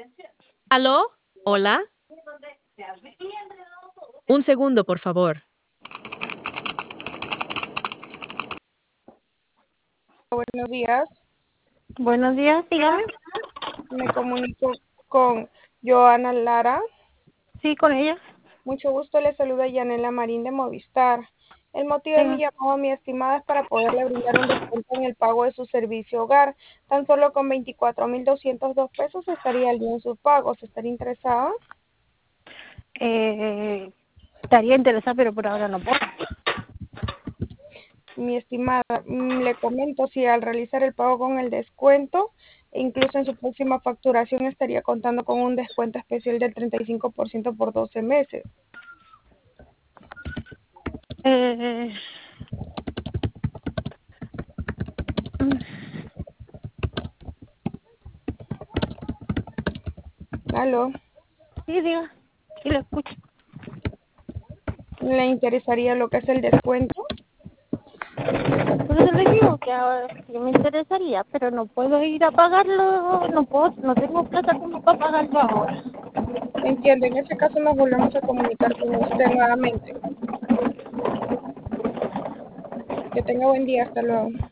¿Aló? ¿Hola? Un segundo, por favor. Buenos días, Buenos días, dígame. me comunico con Joana Lara. Sí, con ella. Mucho gusto, le saluda Yanela Marín de Movistar. El motivo de mi Diga. llamado, mi estimada, es para poderle brindar un descuento en el pago de su servicio hogar. Tan solo con 24.202 pesos estaría al día en sus pagos. ¿Estaría interesada? Estaría interesada, pero por ahora no puedo. Mi estimada, le comento si al realizar el pago con el descuento, incluso en su próxima facturación estaría contando con un descuento especial del 35% por 12 meses. Eh, mm, ¿Aló? sí, diga. Sí, lo escucho. ¿Le interesaría lo que es el descuento? Por eso le digo que ahora sí me interesaría, pero no puedo ir a pagarlo. No puedo, no tengo plata como para pagarlo ahora. Entiendo, en ese caso nos volvemos a comunicar con usted nuevamente. Que tenga buen día, hasta luego.